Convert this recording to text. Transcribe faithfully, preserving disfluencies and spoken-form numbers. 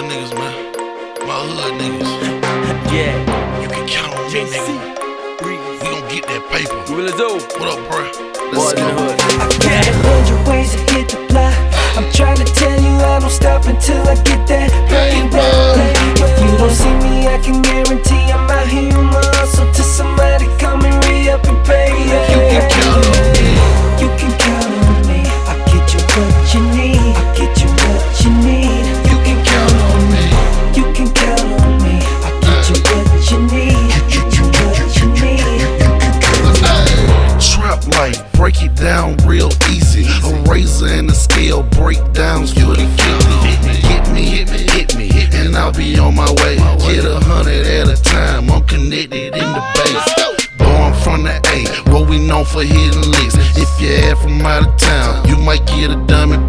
real niggas, man. My hood niggas. Yeah. You can count on me, nigga. We gon' get that paper. What will it do? What up, bruh? Boys in the hood. I got a hundred ways to hit the block. I'm trying to tell you I don't stop until I get that paper. If you don't see me, I can guarantee I'm out here on my hustle till somebody come and re-up and pay. You can count on me. You can count on me. I get you what you need. I get you what you need. You can count on me. You can count on me. I get you what you need. Get you what you need. Trap life, break it down real easy. A razor and a scale breakdowns for the kidney. Hit me, hit me, hit me, and I'll be on my way. Get a hundred at a time, I'm connected in the base. Born from the A, where we known for hitting licks. If you're from out of town, you might get a dummy